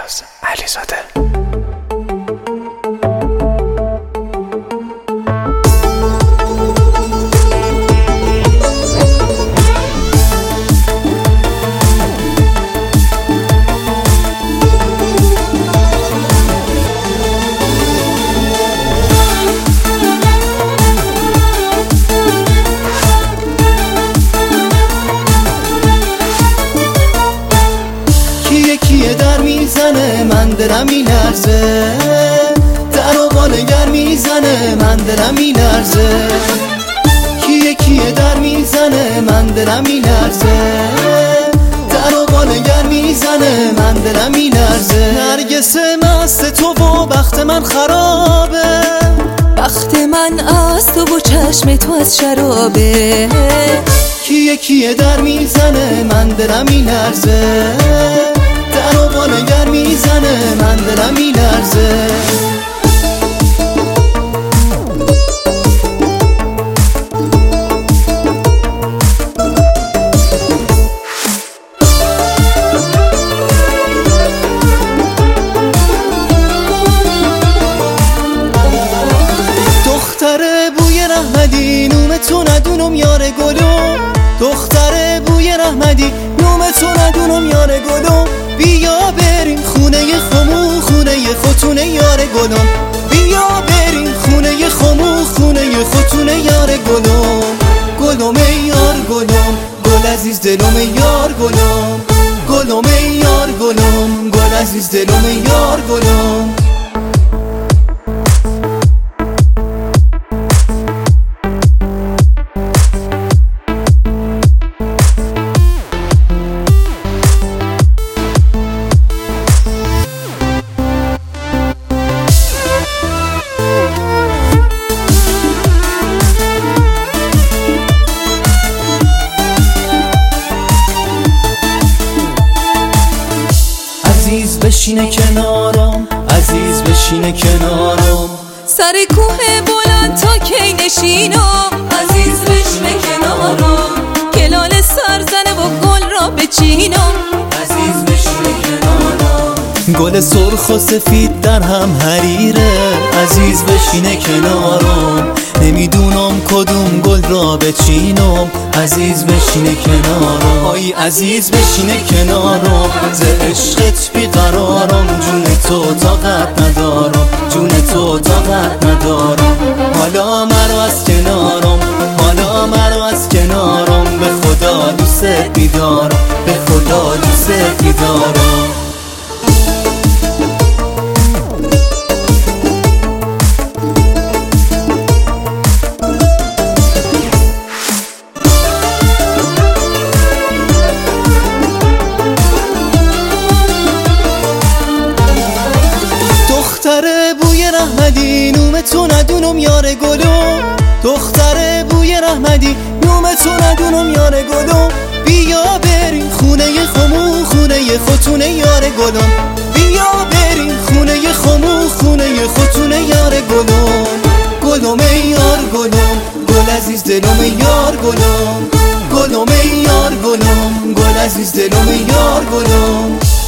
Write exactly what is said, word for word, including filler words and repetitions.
فیروز علیزاده. کیه در میزنه من دلم میلرزه، در و بالگر میزنه من دلم میلرزه. کیه کیه در میزنه من دلم میلرزه، در و بالگر میزنه من دلم میلرزه. نرگس مست تو و بخت من خرابه، بخت من از تو و چشم تو از شرابه. کیه کیه در میزنه من دلم میلرزه، در و بالگر میزنه من دلم میلرزه. دختر بوی رحمدی نوم تو ندونم یار گلو، دختر بوی رحمدی نوم تو ندونم یار گلو. بیا بریم خونه خمو خونه خودتونه یار گلم، بیا بریم خونه خمو خونه خودتونه یار گلم. گلم ای یار گلم گل عزیز دلم ای یار گلم، گلم ای یار گلم گل عزیز دلم ای یار گلم. عزیز بشینه کنارم، عزیز بشینه کنارم، سر کوه بلند تا کی نشینم. عزیز بشینه کنارم، گلال سرزنه و گل را بچینم. عزیز بشینه کنارم، گل سرخ و سفید در هم حریره. عزیز بشینه کنارم، نمیدونم کدوم گل را بچینم. عزیز بشینه کنارم، آی عزیز بشینه کنارم، ز عشقت بیقرارم. جون تو طاقت ندارم، جون تو طاقت ندارم. حالا مرو از کنارم، حالا مرو از کنارم. به خدا دوست بیدارم، به خدا دوست بیدارم. دختر بوی رحمدی نوم تو ندونم یار گلو، دختر بوی رحمدی نوم تو ندونم یار گلو. بیا بریم خونه خمو خونه خودتونه یار گلم، بیا بریم خونه خمو خونه خودتونه یار گلم. گلم ای یار گلم گل عزیز دلم ای یار گلم، گلم ای یار گلم گل عزیز دلم ای یار گلم.